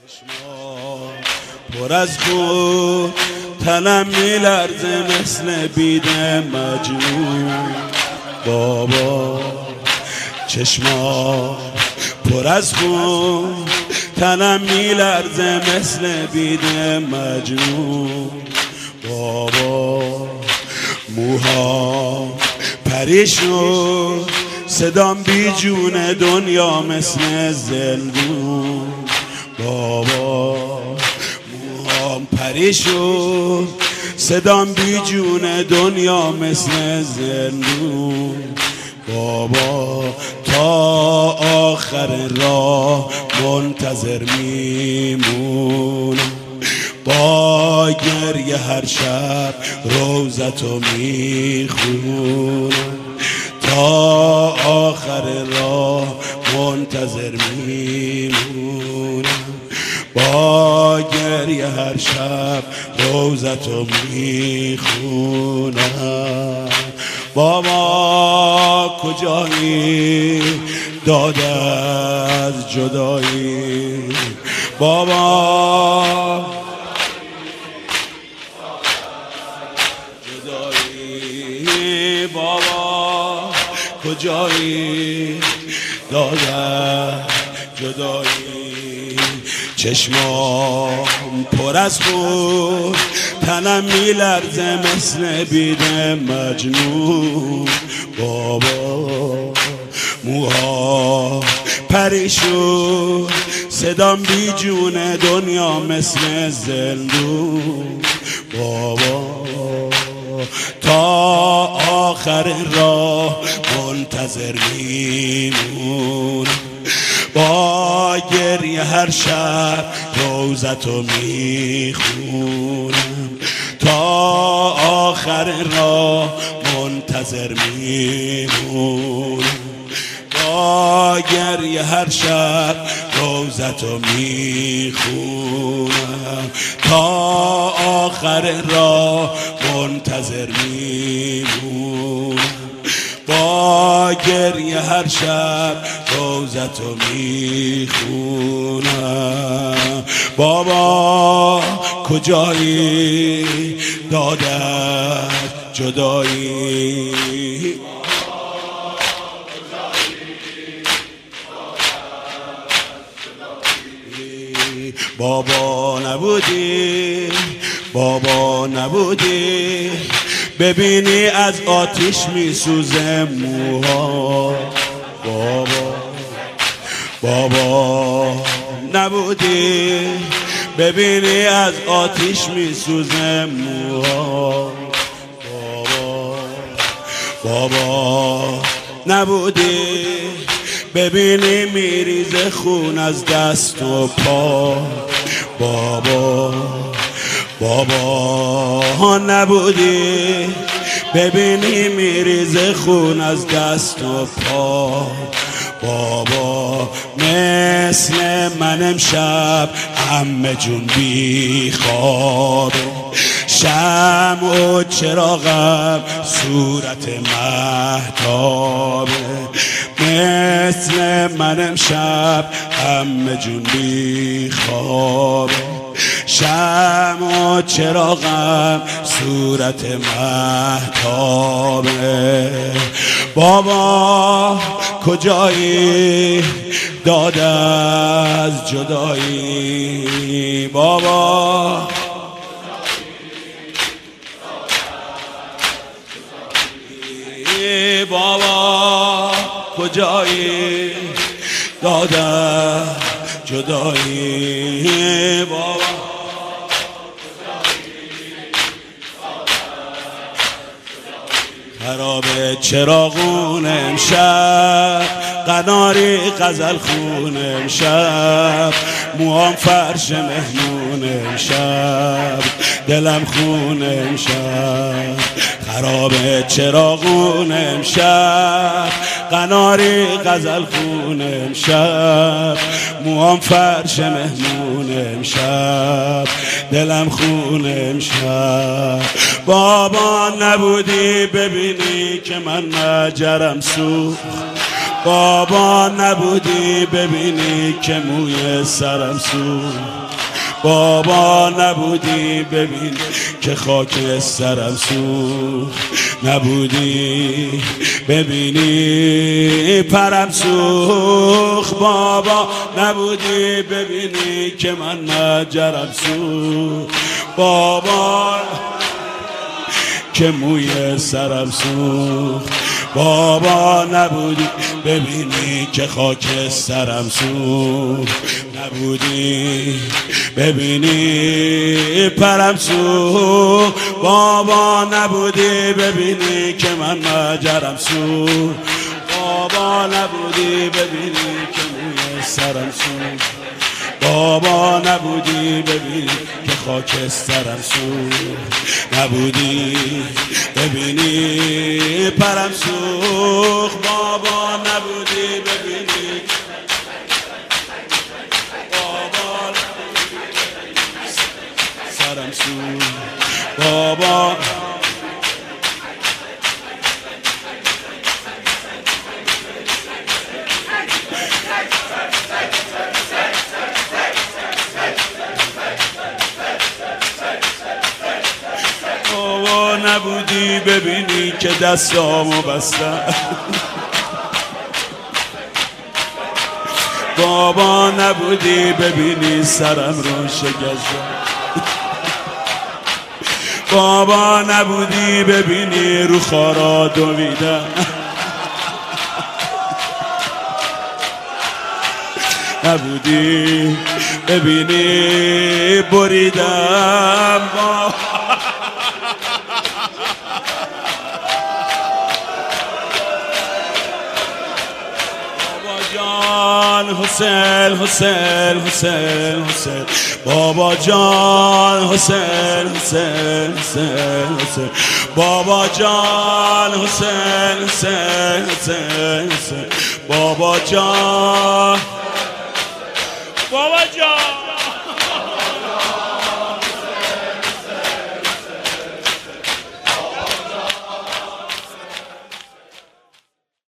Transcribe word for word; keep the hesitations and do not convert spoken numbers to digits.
چشما پر از خون، تنم میلرزه مثل بید مجنون. بابا چشما پر از خون، تنم میلرزه مثل بید مجنون. بابا موها پریشون، صدام بی جون دنیا مثل زندون. بابا موهام پریشون، صدام بی جون دنیا مثل زندون. بابا تا آخر راه منتظر میمونم، با گریه هر شب روزتو میخونم. تا آخر راه منتظر میمونم، با گریه هر شب روزتو میخونم. بابا کجایی داد از جدایی؟ بابا جدایی، بابا کجایی داد از جدایی؟ چشمام پر از خون، تنم میلرزه مثل بید مجنون. بابا موها پریشون، صدام بی جون دنیا مثل زندون. بابا تا آخر راه منتظر میمونم، با گریه هر شب روزتو میخونم. تا آخر راه منتظر میمونم، با گریه هر شب روزتو میخونم. تا آخر راه منتظر میمونم، با گریه هر شب روزتو میخونم. بابا کجایی دادت جدایی؟ بابا نبودی، بابا نبودی، ببینی از آتیش میسوزه موها. بابا بابا نبودی، ببینی از آتیش میسوزه موها. بابا بابا نبودی، ببینی میریزه خون از دست و پا. بابا بابا نبودی، ببینی میریزه خون از دست و پا. بابا مثل من امشب همه جون بی خوابه، شمع و چراغم صورت مهتابه. مثل من امشب همه جون بی خوابه، شمع و چراغم صورت مهتابه. بابا کجایی داد از جدایی؟ بابا بابا کجایی داد از جدایی؟ بابا خراب چراغون امشب، قناری غزل خون امشب، موام فرش مهمون امشب، دلم خون امشب. خراب چراغون امشب، قناری غزل خون امشب، موام فرش مهمون امشب، دلم خون امشب. بابا نبودی ببینی که من مجرم سوخت، بابا نبودی ببینی که موی سرم سوخت، بابا نبودی ببین که خاک سرم سوخت، نبودی ببینی پرم سوخت، بابا نبودی ببینی که من مجرم سوخت، بابا که موی سرم سوخت، بابا نبودی ببینی که خاک سرم سوخت، نبودی ببینی پرم سوخت، بابا نبودی ببینی که من مجرم سوخت، بابا نبودی ببینی که موی سرم سوخت، بابا نبودی ببینی که خاک سرم سوخت، نبودی ببینی پرم سوخت، بابا نبودی ببینی، بابا سرم سوخت، بابا بابا نبودی ببینی که دستامو بستم، بابا نبودی ببینی سرم رو شکستم، بابا نبودی ببینی رو خارا دویدم، نبودی ببینی بریدم، بابا جان حسین حسین حسین حسین، بابا جان حسین حسین حسین حسین، بابا جان حسین حسین حسین حسین، بابا جان، بابا جان.